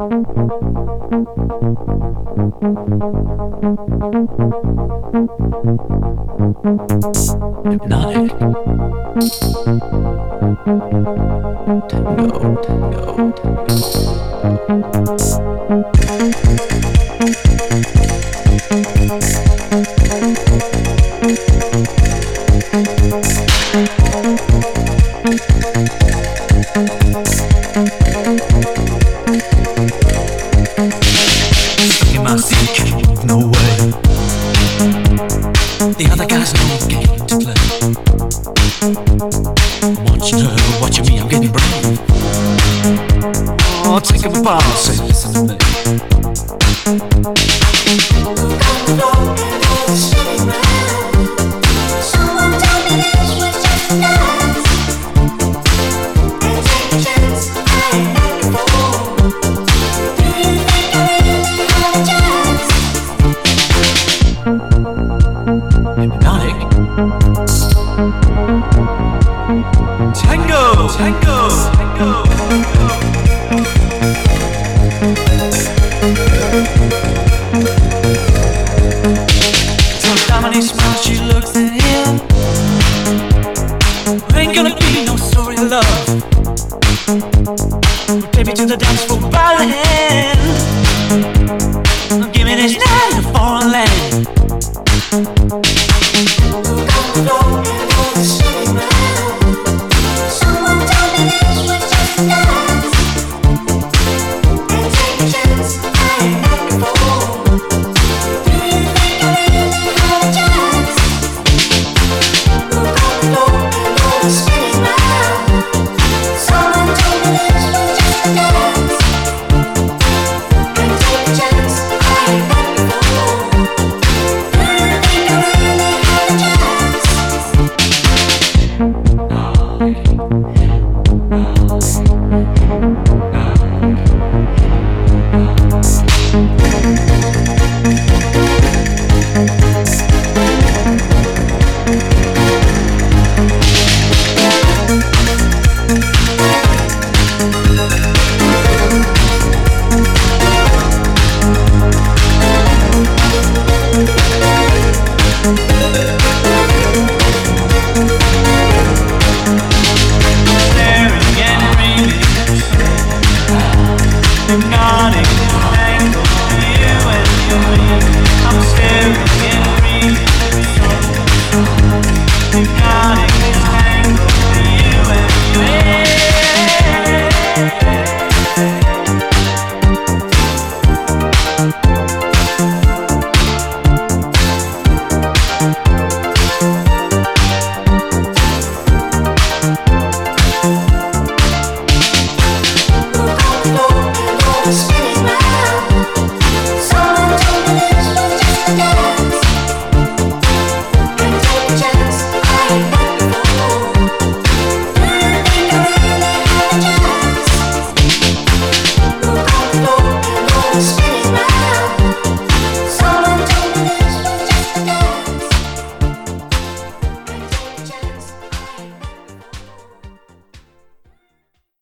Hypnotic. Tango, tango, stuck in my seat, can't move no way. The other guys know the game to play. Want you to watch me, I'm getting brave. Oh, take a bow, say listen to me. Someone told me this was just a dance. And take a chance, I ain't looking for. Do you think I really have a chance? Hypnotic. Tango, tango, tango. So Dominique smiles, she looks at him. Ain't gonna be no story of love. Take me to the dance floor by the hand. Give me this night in a foreign land. Someone told me this was just a dance. And take a chance, I ain't looking for. Do you think I really have a chance? Look on the floor and all the city's mine. Someone told me this was just a dance. And take a chance, I ain't looking for. Do you think I really have a chance? Staring and dreaming.